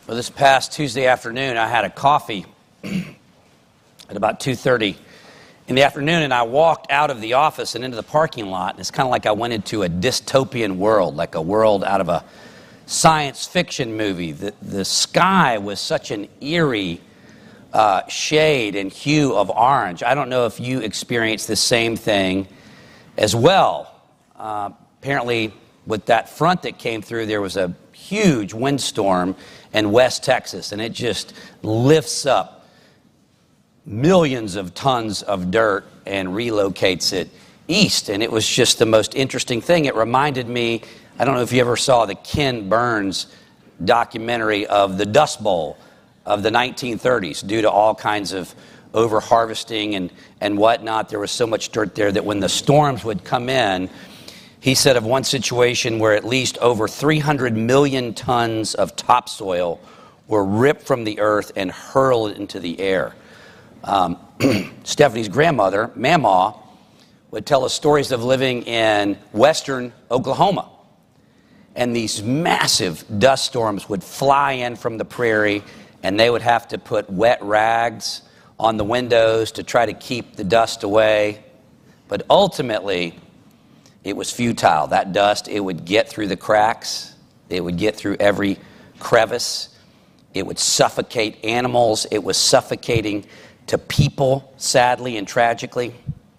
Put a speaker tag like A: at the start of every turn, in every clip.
A: Well, this past Tuesday afternoon, I had a coffee at about 2:30 in the afternoon, and I walked out of the office and into the parking lot, and it's kind of like I went into a dystopian world, like a world out of a science fiction movie. The sky was such an eerie shade and hue of orange. I don't know if you experienced the same thing as well. Apparently, with that front that came through, there was a huge windstorm in West Texas, and it just lifts up millions of tons of dirt and relocates it east. And it was just the most interesting thing. It reminded me, I don't know if you ever saw the Ken Burns documentary of the Dust Bowl of the 1930s. Due to all kinds of over-harvesting and whatnot, there was so much dirt there that when the storms would come in, he said of one situation where at least over 300 million tons of topsoil were ripped from the earth and hurled into the air. Stephanie's grandmother, Mamaw, would tell us stories of living in western Oklahoma. And these massive dust storms would fly in from the prairie, and they would have to put wet rags on the windows to try to keep the dust away. But ultimately, it was futile. That dust, it would get through the cracks. It would get through every crevice. It would suffocate animals. It was suffocating to people, sadly and tragically.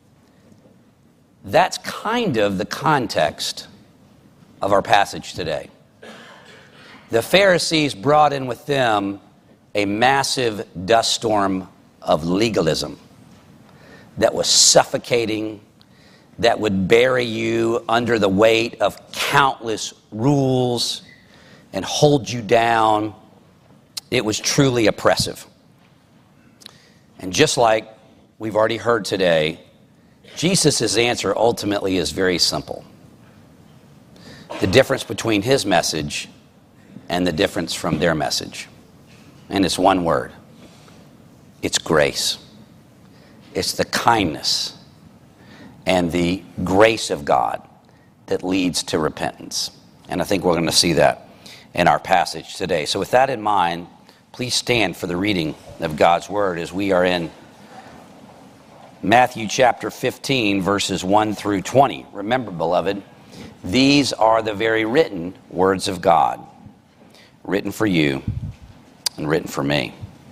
A: That's kind of the context of our passage today. The Pharisees brought in with them a massive dust storm of legalism that was suffocating, that would bury you under the weight of countless rules and hold you down. It was truly oppressive. And just like we've already heard today, Jesus' answer ultimately is very simple. The difference between his message and the difference from their message. And it's one word. It's grace. It's the kindness and the grace of God that leads to repentance. And I think we're going to see that in our passage today. So with that in mind, please stand for the reading of God's Word as we are in Matthew chapter 15, verses 1 through 20. Remember, beloved, these are the very written words of God, written for you and written for me.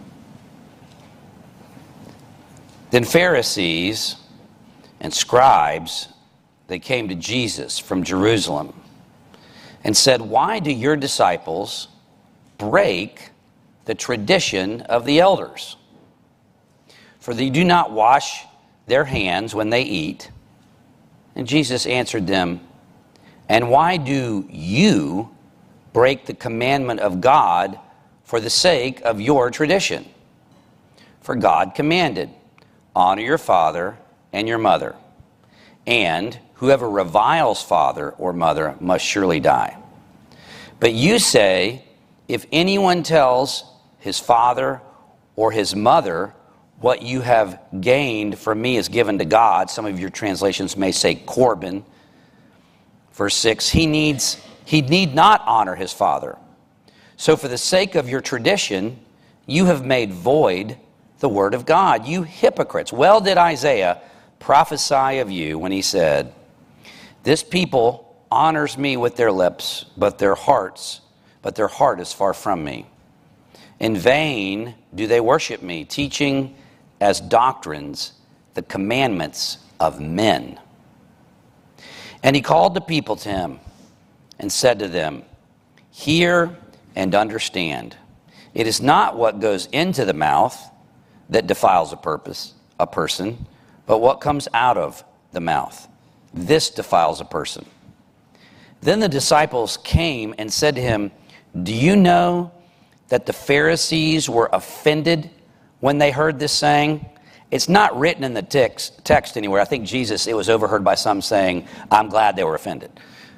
A: Then Pharisees and scribes, they came to Jesus from Jerusalem and said, "Why do your disciples break the tradition of the elders? For they do not wash their hands when they eat." And Jesus answered them, "And why do you break the commandment of God for the sake of your tradition? For God commanded, 'Honor your father and your mother,' and whoever reviles father or mother must surely die. But you say, 'If anyone tells his father or his mother, what you have gained from me is given to God.'" Some of your translations may say Corban. Verse 6, he need not honor his father. So for the sake of your tradition, you have made void the word of God. You hypocrites. Well did Isaiah prophesy of you when he said, "This people honors me with their lips, but their heart is far from me. In vain do they worship me, teaching as doctrines the commandments of men." And he called the people to him and said to them, "Hear and understand. It is not what goes into the mouth that defiles a person, but what comes out of the mouth. This defiles a person." Then the disciples came and said to him, "Do you know that the Pharisees were offended when they heard this saying?" It's not written in the text anywhere. I think Jesus, it was overheard by some saying, "I'm glad they were offended."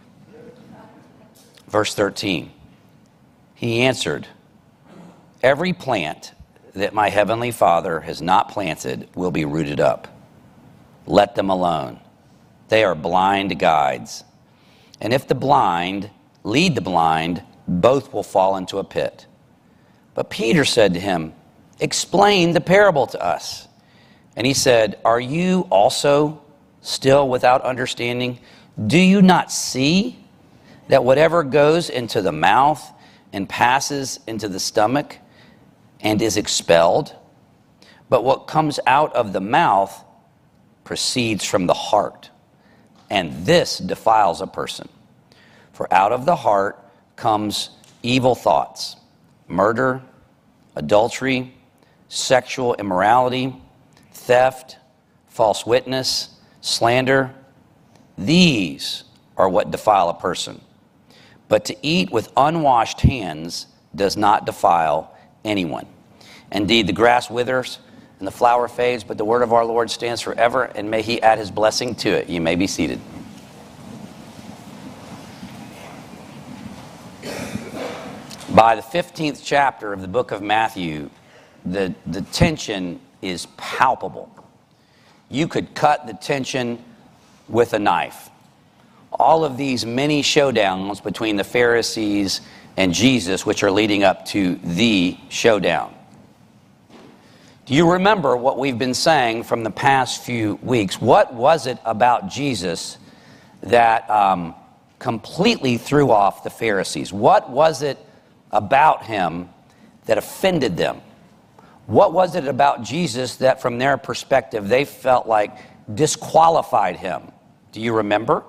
A: Verse 13, he answered, "Every plant that my heavenly Father has not planted will be rooted up. Let them alone. They are blind guides. And if the blind lead the blind, both will fall into a pit. But Peter said to him, "Explain the parable to us." And he said, "Are you also still without understanding? Do you not see that whatever goes into the mouth and passes into the stomach and is expelled, but what comes out of the mouth proceeds from the heart, and this defiles a person? For out of the heart comes evil thoughts, murder, adultery, sexual immorality, theft, false witness, slander. These are what defile a person. But to eat with unwashed hands does not defile anyone. Indeed, the grass withers and the flower fades, but the word of our Lord stands forever, and may he add his blessing to it. You may be seated. By the 15th chapter of the book of Matthew, the tension is palpable. You could cut the tension with a knife. All of these many showdowns between the Pharisees and Jesus, which are leading up to the showdown. Do you remember what we've been saying from the past few weeks? What was it about Jesus that completely threw off the Pharisees? What was it about him that offended them? What was it about Jesus that from their perspective they felt like disqualified him? Do you remember?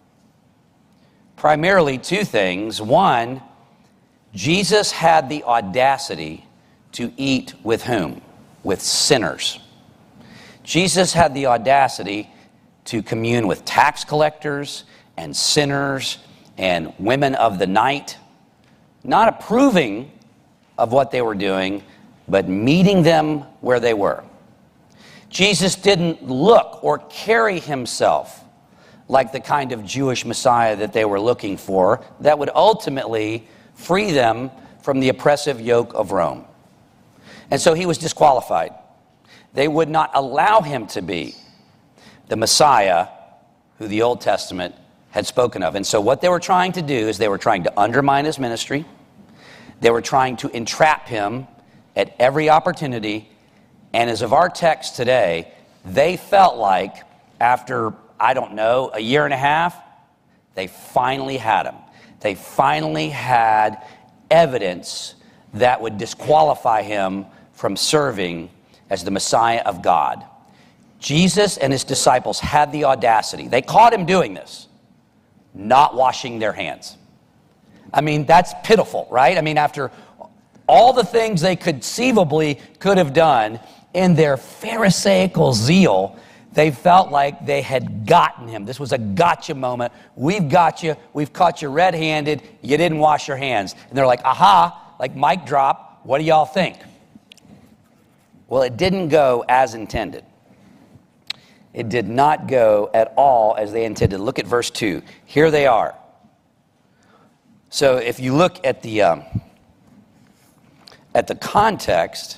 A: Primarily two things. One, Jesus had the audacity to eat with whom? With sinners. Jesus had the audacity to commune with tax collectors and sinners and women of the night, not approving of what they were doing, but meeting them where they were. Jesus didn't look or carry himself like the kind of Jewish Messiah that they were looking for that would ultimately free them from the oppressive yoke of Rome. And so he was disqualified. They would not allow him to be the Messiah who the Old Testament had spoken of. And so what they were trying to do is they were trying to undermine his ministry. They were trying to entrap him at every opportunity. And as of our text today, they felt like after, I don't know, a year and a half, they finally had him. They finally had evidence that would disqualify him from serving as the Messiah of God. Jesus and his disciples had the audacity. They caught him doing this, not washing their hands. I mean, that's pitiful, right? I mean, after all the things they conceivably could have done in their Pharisaical zeal, they felt like they had gotten him. This was a gotcha moment. We've got you. We've caught you red-handed. You didn't wash your hands. And they're like, aha, like mic drop. What do y'all think? Well, it didn't go as intended. It did not go at all as they intended. Look at verse 2. Here they are. So if you look at the context,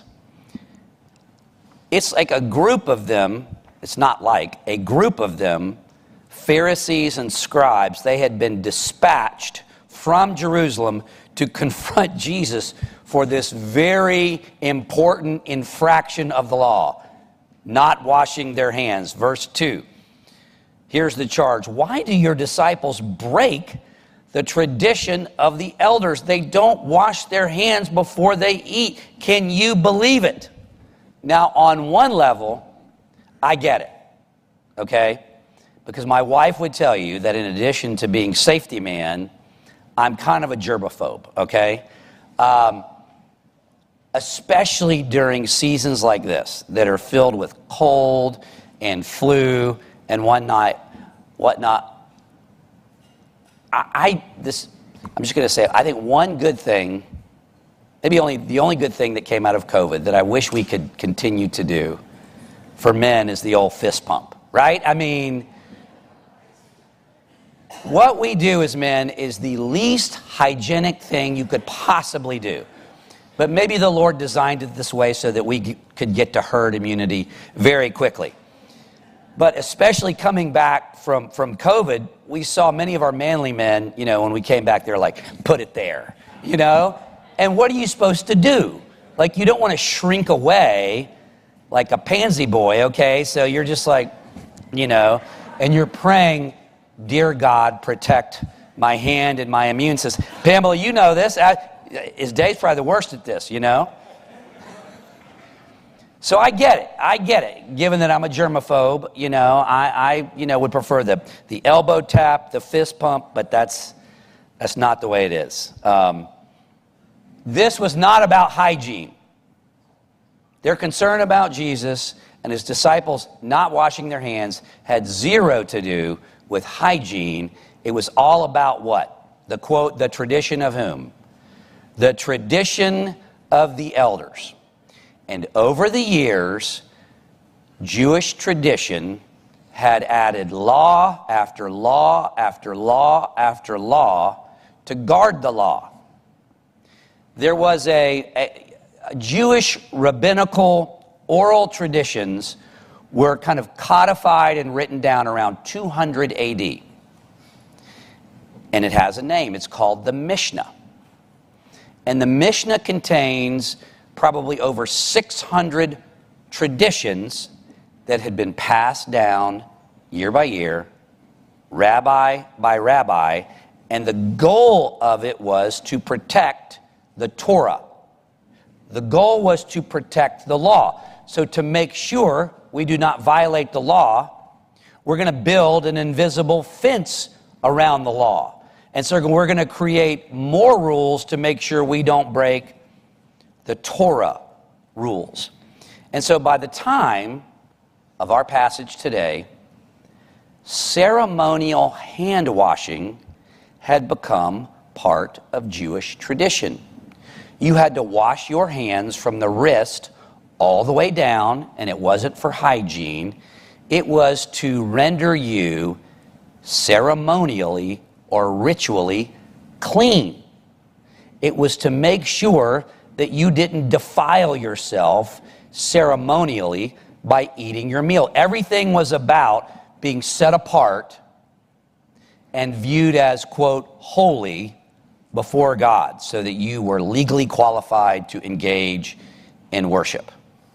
A: it's like a group of them. It's not like a group of them, Pharisees and scribes. They had been dispatched from Jerusalem to confront Jesus for this very important infraction of the law, not washing their hands. Verse 2, here's the charge. Why do your disciples break the tradition of the elders? They don't wash their hands before they eat. Can you believe it? Now, on one level, I get it, okay? Because my wife would tell you that in addition to being safety man, I'm kind of a germaphobe, okay? Especially during seasons like this that are filled with cold and flu and whatnot. I'm just going to say, I think one good thing, maybe the only good thing that came out of COVID that I wish we could continue to do for men is the old fist pump, right? I mean, what we do as men is the least hygienic thing you could possibly do. But maybe the Lord designed it this way so that we could get to herd immunity very quickly. But especially coming back from COVID, we saw many of our manly men, when we came back, they're like, put it there, And what are you supposed to do? Like, you don't want to shrink away like a pansy boy, okay? So you're just like, and you're praying, dear God, protect my hand and my immune system. Pamela, you know this. Dave's probably the worst at this, So I get it. Given that I'm a germaphobe, I would prefer the elbow tap, the fist pump, but that's not the way it is. This was not about hygiene. Their concern about Jesus and his disciples not washing their hands had zero to do with hygiene. It was all about what? The quote, the tradition of whom? The tradition of the elders. And over the years, Jewish tradition had added law after law after law after law to guard the law. There was a Jewish rabbinical oral traditions were kind of codified and written down around 200 AD. And it has a name. It's called the Mishnah. And the Mishnah contains probably over 600 traditions that had been passed down year by year, rabbi by rabbi, and the goal of it was to protect the Torah. The goal was to protect the law. So to make sure we do not violate the law, we're going to build an invisible fence around the law. And so we're going to create more rules to make sure we don't break the Torah rules. And so by the time of our passage today, ceremonial hand washing had become part of Jewish tradition. You had to wash your hands from the wrist all the way down, and it wasn't for hygiene. It was to render you ceremonially or ritually clean. It was to make sure that you didn't defile yourself ceremonially by eating your meal. Everything was about being set apart and viewed as, quote, holy before God, so that you were legally qualified to engage in worship.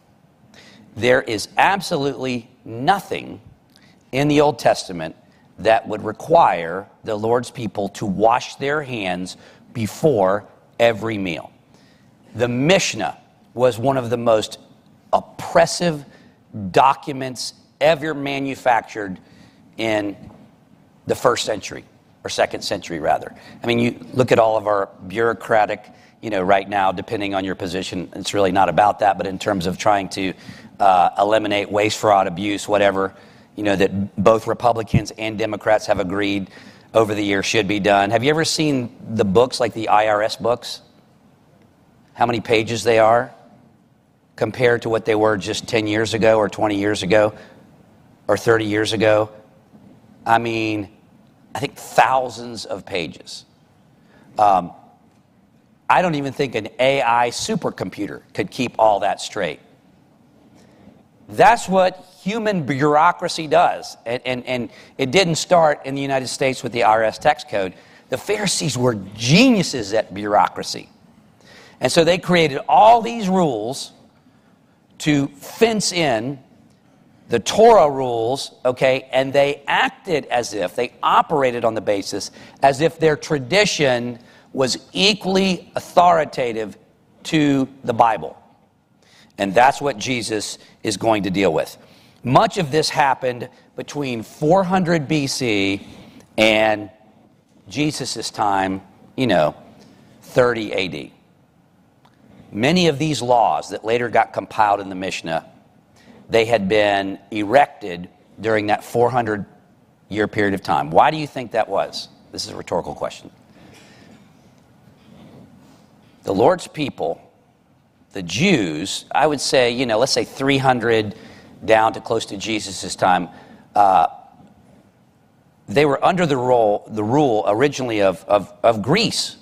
A: There is absolutely nothing in the Old Testament that would require the Lord's people to wash their hands before every meal. The Mishnah was one of the most oppressive documents ever manufactured in the first century, or second century rather. I mean, you look at all of our bureaucratic, right now, depending on your position, it's really not about that, but in terms of trying to eliminate waste, fraud, abuse, whatever, that both Republicans and Democrats have agreed over the years should be done. Have you ever seen the books, like the IRS books? How many pages they are compared to what they were just 10 years ago or 20 years ago or 30 years ago? I mean, I think thousands of pages. I don't even think an AI supercomputer could keep all that straight. That's what human bureaucracy does. And it didn't start in the United States with the IRS tax code. The Pharisees were geniuses at bureaucracy. And so they created all these rules to fence in the Torah rules, okay, and they acted as if, they operated on the basis as if their tradition was equally authoritative to the Bible. And that's what Jesus is going to deal with. Much of this happened between 400 BC and Jesus' time, 30 AD. Many of these laws that later got compiled in the Mishnah, they had been erected during that 400-year period of time. Why do you think that was? This is a rhetorical question. The Lord's people, the Jews, I would say, let's say 300 down to close to Jesus' time, they were under the rule originally of Greece.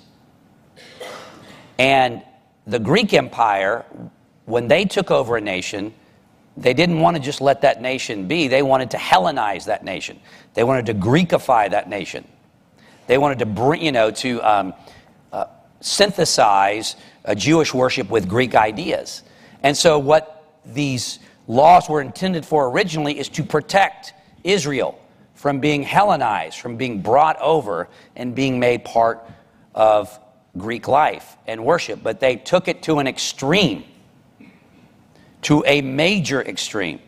A: And the Greek Empire, when they took over a nation, they didn't want to just let that nation be. They wanted to Hellenize that nation. They wanted to Greekify that nation. They wanted to bring, synthesize a Jewish worship with Greek ideas. And so what these laws were intended for originally is to protect Israel from being Hellenized, from being brought over and being made part of Greek life and worship. But they took it to an extreme, to a major extreme.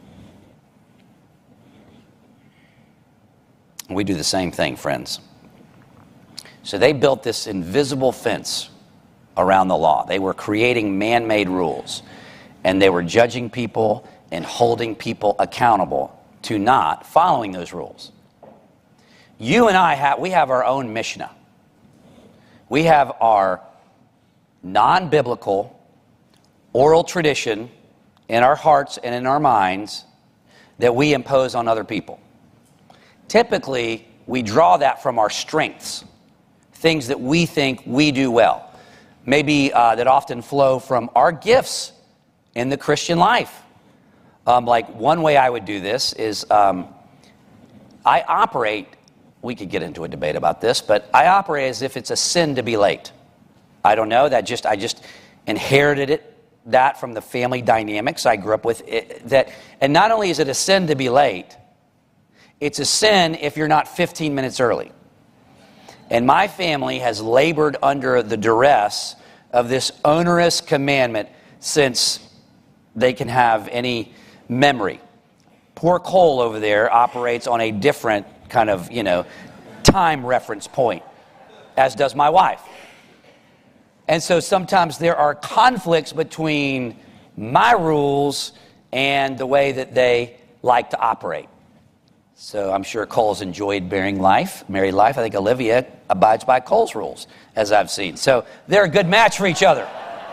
A: We do the same thing, friends. So they built this invisible fence around the law. They were creating man-made rules, and they were judging people and holding people accountable to not following those rules. You and I we have our own Mishnah. We have our non-biblical oral tradition in our hearts and in our minds that we impose on other people. Typically, we draw that from our strengths, things that we think we do well, maybe that often flow from our gifts in the Christian life. Like one way I would do this is I operate, we could get into a debate about this, but I operate as if it's a sin to be late. I don't know, I just inherited that from the family dynamics I grew up with. And not only is it a sin to be late, it's a sin if you're not 15 minutes early. And my family has labored under the duress of this onerous commandment since they can have any memory. Poor Cole over there operates on a different kind of, time reference point, as does my wife. And so sometimes there are conflicts between my rules and the way that they like to operate. So I'm sure Cole's enjoyed married life. I think Olivia abides by Cole's rules, as I've seen. So they're a good match for each other.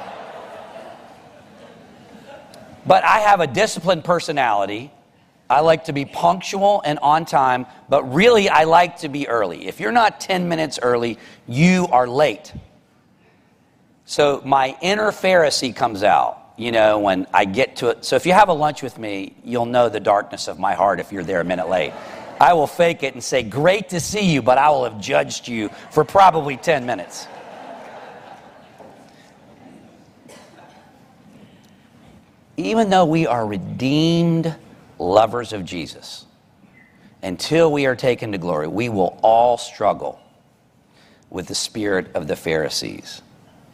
A: But I have a disciplined personality. I like to be punctual and on time, but really I like to be early. If you're not 10 minutes early, you are late. So my inner Pharisee comes out, when I get to it. So if you have a lunch with me, you'll know the darkness of my heart if you're there a minute late. I will fake it and say, great to see you, but I will have judged you for probably 10 minutes. Even though we are redeemed lovers of Jesus, until we are taken to glory, we will all struggle with the spirit of the Pharisees.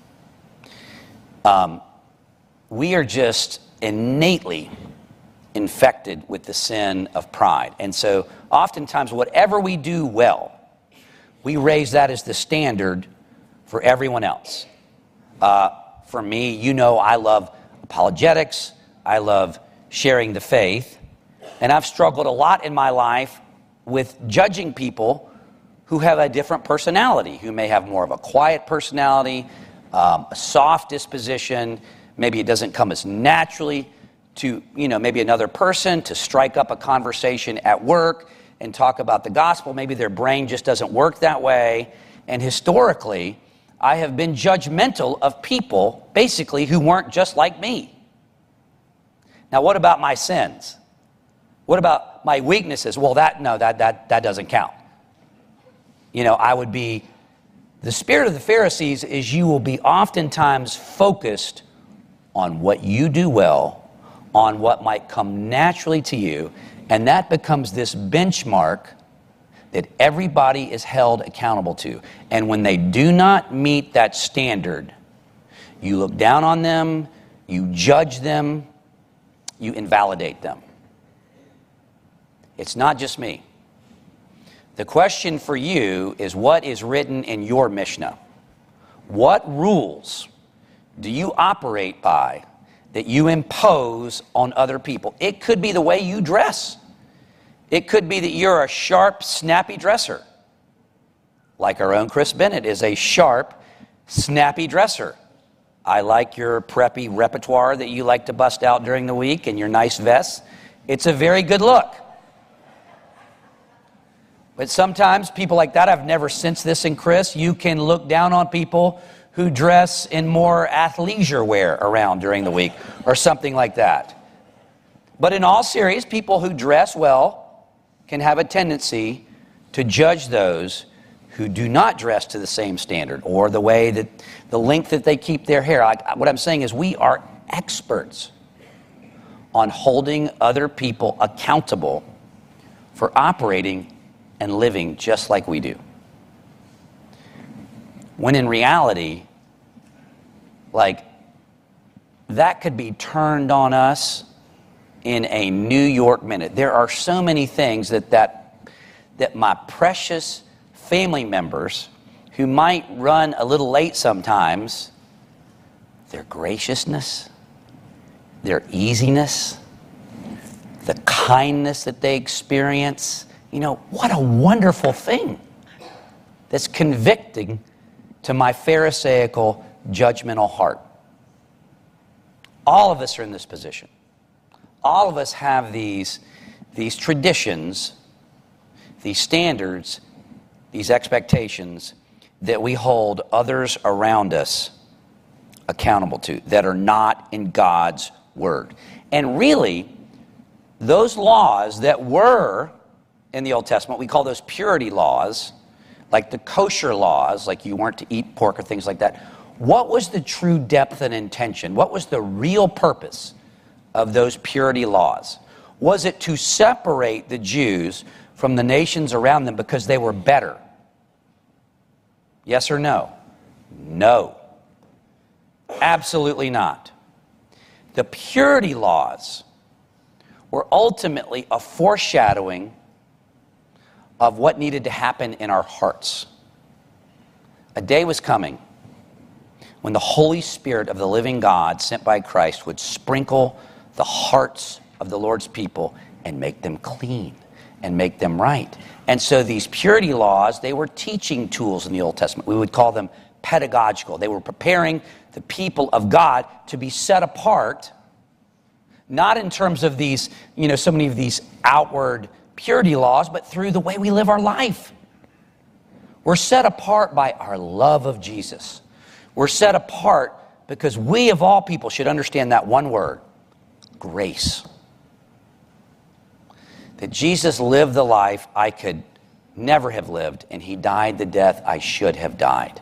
A: We are just innately infected with the sin of pride. And so oftentimes whatever we do well, we raise that as the standard for everyone else. For me, I love apologetics. I love sharing the faith. And I've struggled a lot in my life with judging people who have a different personality, who may have more of a quiet personality, a soft disposition. Maybe it doesn't come as naturally to, maybe another person to strike up a conversation at work and talk about the gospel. Maybe their brain just doesn't work that way. And historically, I have been judgmental of people, basically, who weren't just like me. Now, what about my sins? What about my weaknesses? Well, that doesn't count. I would be, the spirit of the Pharisees is you will be oftentimes focused on what you do well, on what might come naturally to you, and that becomes this benchmark that everybody is held accountable to. And when they do not meet that standard, you look down on them, you judge them, you invalidate them. It's not just me. The question for you is, what is written in your Mishnah? What rules do you operate by that you impose on other people? It could be the way you dress. It could be that you're a sharp, snappy dresser. Like our own Chris Bennett is a sharp, snappy dresser. I like your preppy repertoire that you like to bust out during the week and your nice vests. It's a very good look. But sometimes people like that, I've never sensed this in Chris, you can look down on people who dress in more athleisure wear around during the week or something like that. But in all seriousness, people who dress well can have a tendency to judge those who do not dress to the same standard, or the way that the length that they keep their hair. What I'm saying is we are experts on holding other people accountable for operating and living just like we do. When in reality, like, that could be turned on us in a New York minute. There are so many things that my precious family members, who might run a little late sometimes, their graciousness, their easiness, the kindness that they experience, what a wonderful thing that's convicting to my Pharisaical, judgmental heart. All of us are in this position. All of us have these traditions, these standards, these expectations that we hold others around us accountable to, that are not in God's Word. And really, those laws that were in the Old Testament, we call those purity laws, like the kosher laws, like you weren't to eat pork or things like that. What was the true depth and intention? What was the real purpose of those purity laws? Was it to separate the Jews from the nations around them because they were better? Yes or no? No. Absolutely not. The purity laws were ultimately a foreshadowing of what needed to happen in our hearts. A day was coming when the Holy Spirit of the living God sent by Christ would sprinkle the hearts of the Lord's people and make them clean and make them right. And so these purity laws, they were teaching tools in the Old Testament. We would call them pedagogical. They were preparing the people of God to be set apart, not in terms of these, so many of these outward purity laws, but through the way we live our life. We're set apart by our love of Jesus. We're set apart because we, of all people, should understand that one word: grace. That Jesus lived the life I could never have lived, and he died the death I should have died.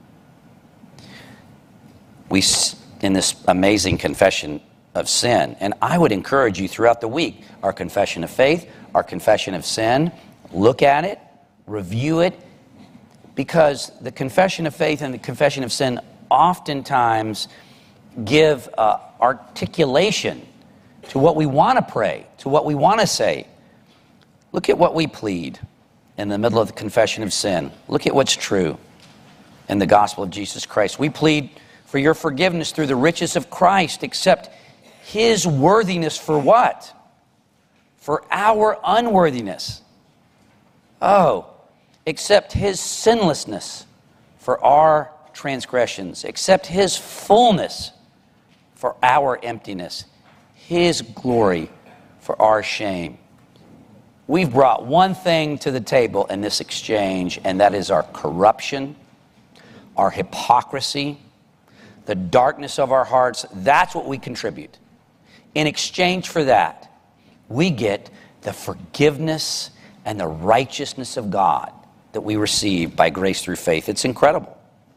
A: We, in this amazing confession of sin, and I would encourage you throughout the week, our confession of faith, our confession of sin, look at it, review it, because the confession of faith and the confession of sin oftentimes give articulation to what we want to pray, to what we want to say. Look at what we plead in the middle of the confession of sin. Look at what's true in the gospel of Jesus Christ. We plead for your forgiveness through the riches of Christ, except his worthiness for what? For our unworthiness. Oh, except his sinlessness for our transgressions, except his fullness for our emptiness, his glory for our shame. We've brought one thing to the table in this exchange, and that is our corruption, our hypocrisy, the darkness of our hearts. That's what we contribute. In exchange for that, we get the forgiveness and the righteousness of God that we receive by grace through faith. It's incredible.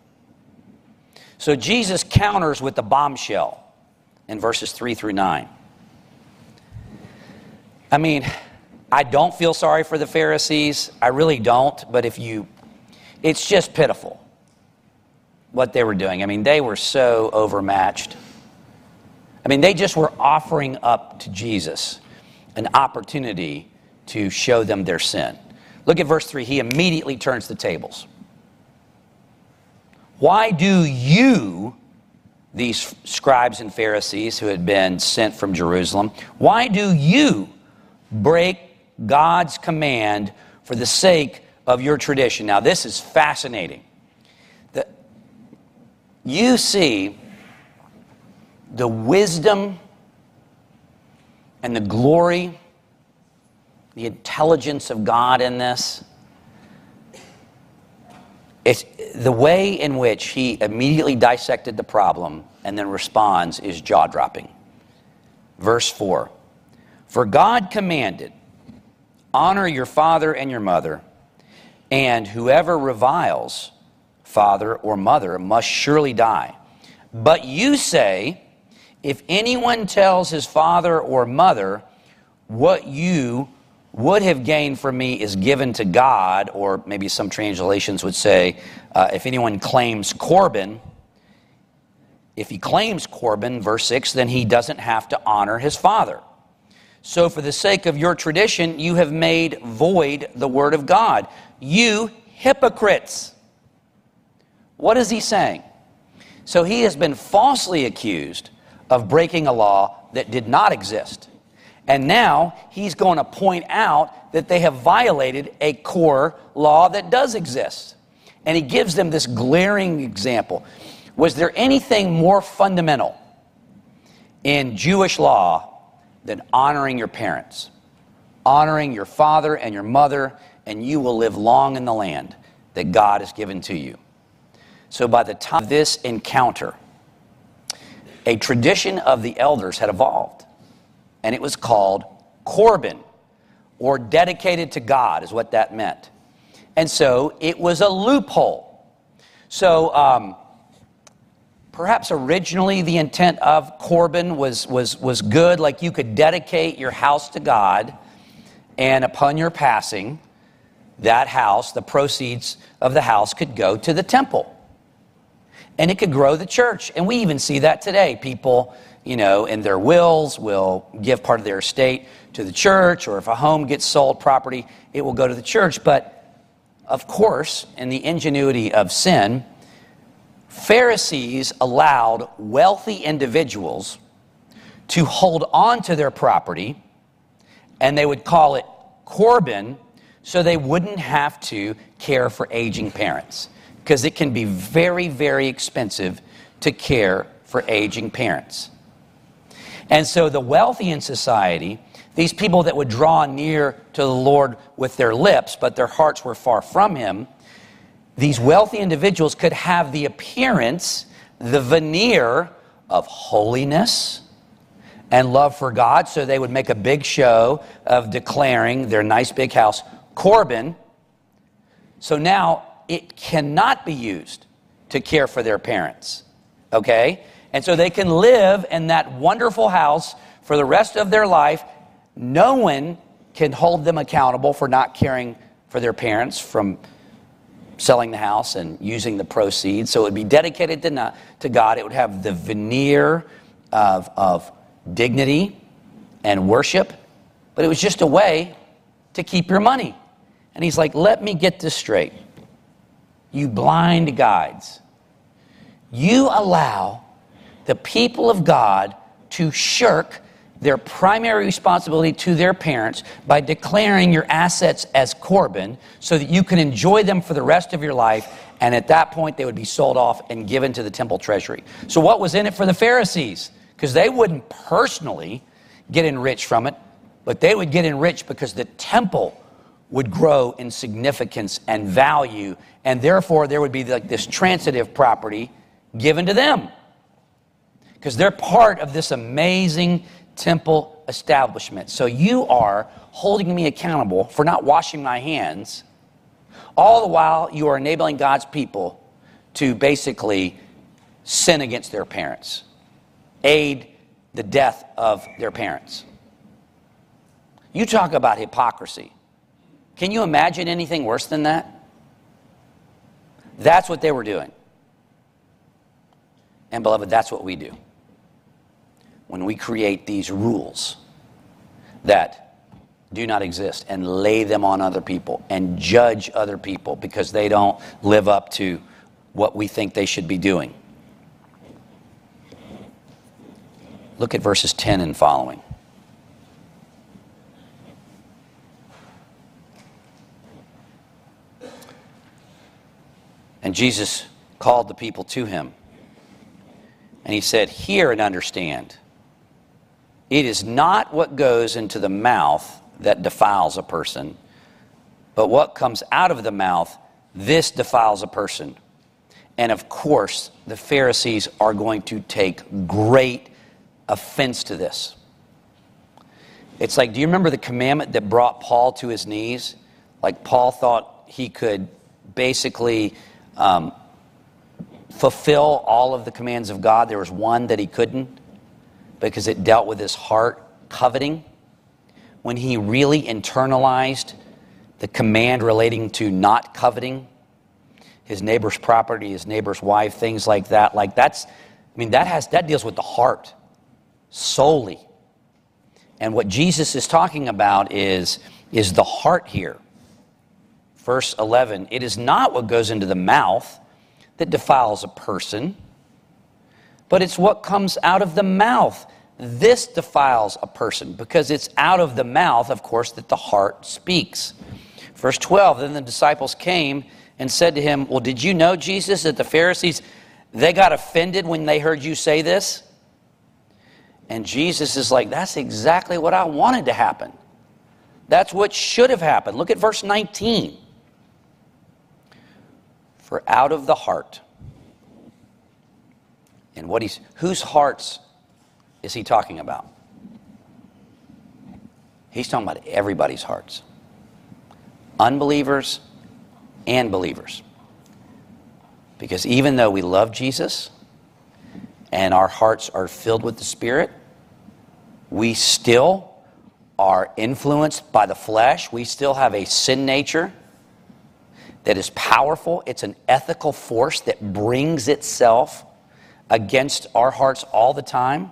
A: So Jesus counters with the bombshell in verses 3 through 9. I mean, I don't feel sorry for the Pharisees. I really don't. But it's just pitiful what they were doing. I mean, they were so overmatched. I mean, they just were offering up to Jesus an opportunity to show them their sin. Look at verse 3. He immediately turns the tables. Why do you, these scribes and Pharisees who had been sent from Jerusalem, why do you break God's command for the sake of your tradition? Now, this is fascinating. You see the wisdom and the glory, the intelligence of God in this. It's the way in which he immediately dissected the problem and then responds is jaw-dropping. Verse 4, for God commanded, honor your father and your mother, and whoever reviles father or mother must surely die. But you say, if anyone tells his father or mother, what you would have gained from me is given to God, or maybe some translations would say, if anyone claims Corban, if he claims Corban, verse 6, then he doesn't have to honor his father. So for the sake of your tradition, you have made void the word of God. You hypocrites. What is he saying? So he has been falsely accused of breaking a law that did not exist. And now he's going to point out that they have violated a core law that does exist. And he gives them this glaring example. Was there anything more fundamental in Jewish law than honoring your parents? Honoring your father and your mother, and you will live long in the land that God has given to you. So by the time of this encounter, a tradition of the elders had evolved, and it was called Corban, or dedicated to God is what that meant. And so it was a loophole. So perhaps originally the intent of Corban was good, like you could dedicate your house to God, and upon your passing, that house, the proceeds of the house could go to the temple. And it could grow the church. And we even see that today. People, in their wills will give part of their estate to the church, or if a home gets sold, property, it will go to the church. But, of course, in the ingenuity of sin, Pharisees allowed wealthy individuals to hold on to their property, and they would call it Corban, so they wouldn't have to care for aging parents. Because it can be very, very expensive to care for aging parents. And so the wealthy in society, these people that would draw near to the Lord with their lips, but their hearts were far from him, these wealthy individuals could have the appearance, the veneer of holiness and love for God. So they would make a big show of declaring their nice big house Corban. So now it cannot be used to care for their parents, okay? And so they can live in that wonderful house for the rest of their life. No one can hold them accountable for not caring for their parents from selling the house and using the proceeds. So it would be dedicated to God. It would have the veneer of dignity and worship, but it was just a way to keep your money. And he's like, let me get this straight. You blind guides. You allow the people of God to shirk their primary responsibility to their parents by declaring your assets as Corban so that you can enjoy them for the rest of your life, and at that point they would be sold off and given to the temple treasury. So what was in it for the Pharisees? Because they wouldn't personally get enriched from it, but they would get enriched because the temple would grow in significance and value, and therefore there would be like this transitive property given to them because they're part of this amazing temple establishment. So you are holding me accountable for not washing my hands, all the while you are enabling God's people to basically sin against their parents, aid the death of their parents. You talk about hypocrisy. Can you imagine anything worse than that? That's what they were doing. And beloved, that's what we do. When we create these rules that do not exist and lay them on other people and judge other people because they don't live up to what we think they should be doing. Look at verses 10 and following. And Jesus called the people to him. And he said, hear and understand. It is not what goes into the mouth that defiles a person, but what comes out of the mouth, this defiles a person. And of course, the Pharisees are going to take great offense to this. It's like, do you remember the commandment that brought Paul to his knees? Like Paul thought he could basically fulfill all of the commands of God. There was one that he couldn't because it dealt with his heart coveting. When he really internalized the command relating to not coveting his neighbor's property, his neighbor's wife, things like that. That deals with the heart solely. And what Jesus is talking about is the heart here. Verse 11, it is not what goes into the mouth that defiles a person, but it's what comes out of the mouth. This defiles a person, because it's out of the mouth, of course, that the heart speaks. Verse 12, then the disciples came and said to him, well, did you know, Jesus, that the Pharisees, they got offended when they heard you say this? And Jesus is like, that's exactly what I wanted to happen. That's what should have happened. Look at verse 19. For out of the heart. And whose hearts is he talking about? He's talking about everybody's hearts. Unbelievers and believers. Because even though we love Jesus and our hearts are filled with the Spirit, we still are influenced by the flesh. We still have a sin nature that is powerful. It's an ethical force that brings itself against our hearts all the time.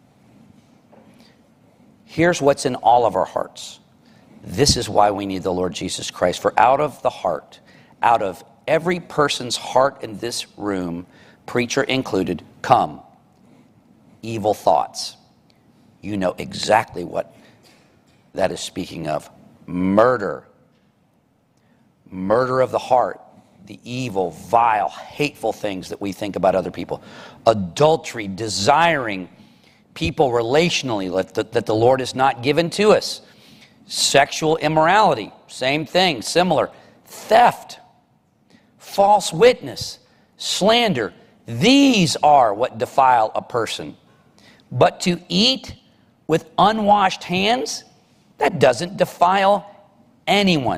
A: Here's what's in all of our hearts. This is why we need the Lord Jesus Christ. For out of the heart, out of every person's heart in this room, preacher included, come evil thoughts. You know exactly what that is speaking of. Murder. Murder of the heart. The evil, vile, hateful things that we think about other people. Adultery, desiring people relationally that the Lord has not given to us. Sexual immorality, same thing, similar. Theft, false witness, slander. These are what defile a person. But to eat with unwashed hands, that doesn't defile anyone.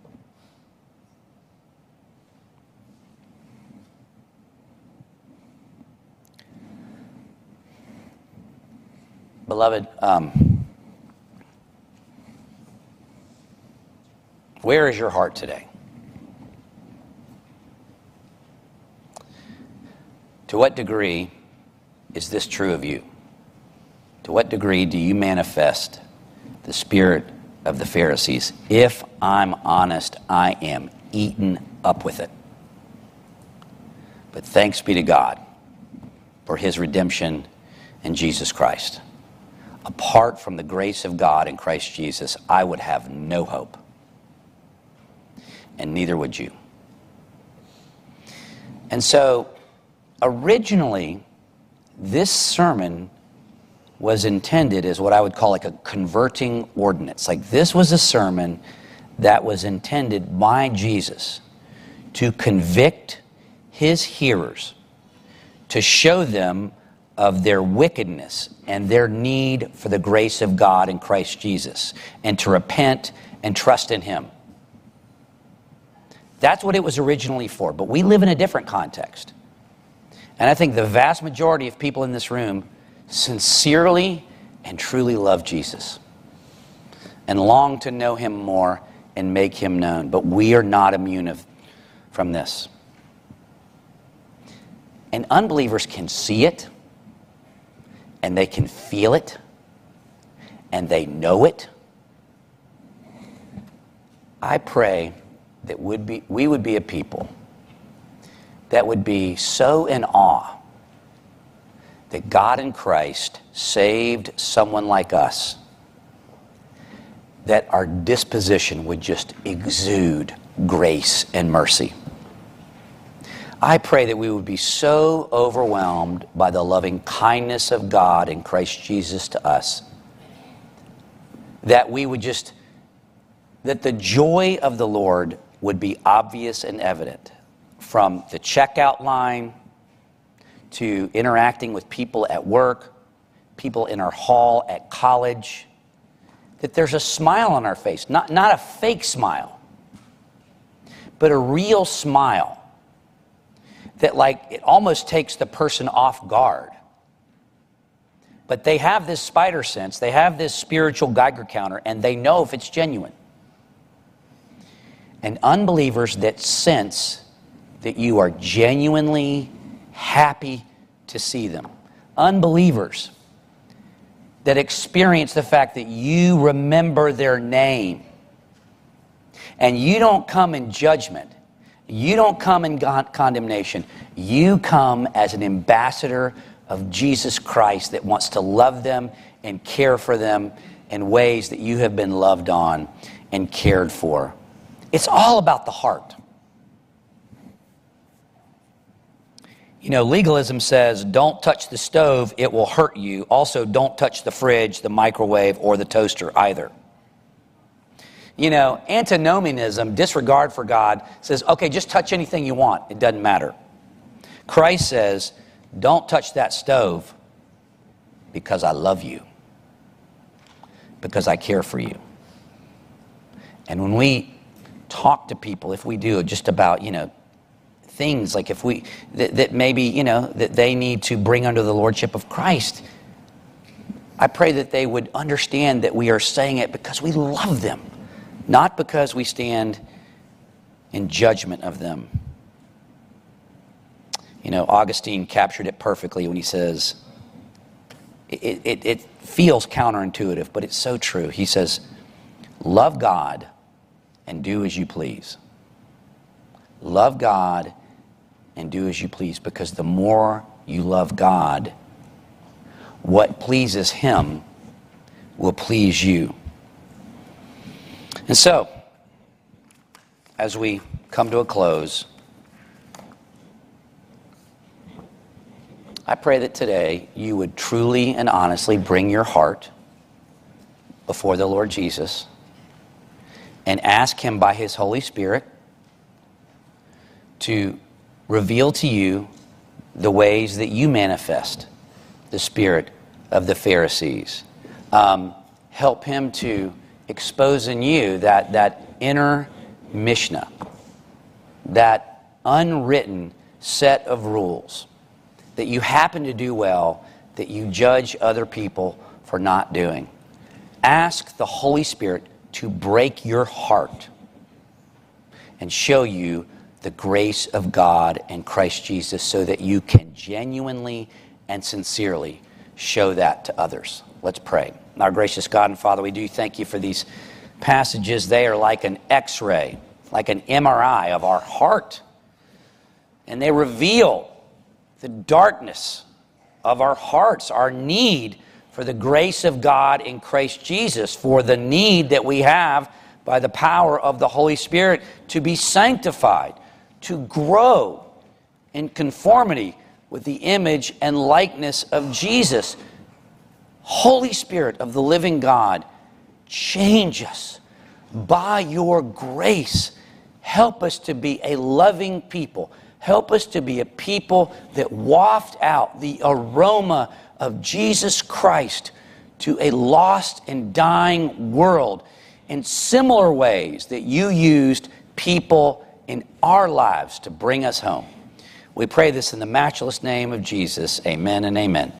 A: Beloved, where is your heart today? To what degree is this true of you? To what degree do you manifest the spirit of the Pharisees? If I'm honest, I am eaten up with it. But thanks be to God for his redemption in Jesus Christ. Apart from the grace of God in Christ Jesus, I would have no hope. And neither would you. And so, originally, this sermon was intended as what I would call like a converting ordinance. Like this was a sermon that was intended by Jesus to convict his hearers, to show them of their wickedness and their need for the grace of God in Christ Jesus, and to repent and trust in him. That's what it was originally for. But we live in a different context. And I think the vast majority of people in this room sincerely and truly love Jesus and long to know him more and make him known. But we are not immune from this. And unbelievers can see it, and they can feel it, and they know it. I pray that we would be a people that would be so in awe that God in Christ saved someone like us, that our disposition would just exude grace and mercy. I pray that we would be so overwhelmed by the loving kindness of God in Christ Jesus to us, that we would that the joy of the Lord would be obvious and evident, from the checkout line to interacting with people at work, people in our hall at college, that there's a smile on our face, not a fake smile, but a real smile that like it almost takes the person off guard. But they have this spider sense, they have this spiritual Geiger counter, and they know if it's genuine. And unbelievers that sense that you are genuinely happy to see them. Unbelievers that experience the fact that you remember their name. And you don't come in judgment. You don't come in condemnation. You come as an ambassador of Jesus Christ that wants to love them and care for them in ways that you have been loved on and cared for. It's all about the heart. You know, legalism says, don't touch the stove, it will hurt you. Also, don't touch the fridge, the microwave, or the toaster either. You know, antinomianism, disregard for God, says, okay, just touch anything you want. It doesn't matter. Christ says, don't touch that stove because I love you, because I care for you. And when we talk to people, if we do, just about, you know, things like if we, that maybe, you know, that they need to bring under the lordship of Christ, I pray that they would understand that we are saying it because we love them, not because we stand in judgment of them. You know, Augustine captured it perfectly when he says, it feels counterintuitive, but it's so true. He says, love God and do as you please. Love God and do as you please, because the more you love God, what pleases Him will please you. And so, as we come to a close, I pray that today you would truly and honestly bring your heart before the Lord Jesus and ask Him by His Holy Spirit to reveal to you the ways that you manifest the spirit of the Pharisees. Help Him to expose in you that inner Mishnah, that unwritten set of rules that you happen to do well, that you judge other people for not doing. Ask the Holy Spirit to break your heart and show you the grace of God and Christ Jesus so that you can genuinely and sincerely show that to others. Let's pray. Our gracious God and Father, we do thank you for these passages. They are like an X-ray, like an MRI of our heart. And they reveal the darkness of our hearts, our need for the grace of God in Christ Jesus, for the need that we have by the power of the Holy Spirit to be sanctified, to grow in conformity with the image and likeness of Jesus. Holy Spirit of the living God, change us by your grace. Help us to be a loving people. Help us to be a people that waft out the aroma of Jesus Christ to a lost and dying world in similar ways that you used people in our lives to bring us home. We pray this in the matchless name of Jesus. Amen and amen.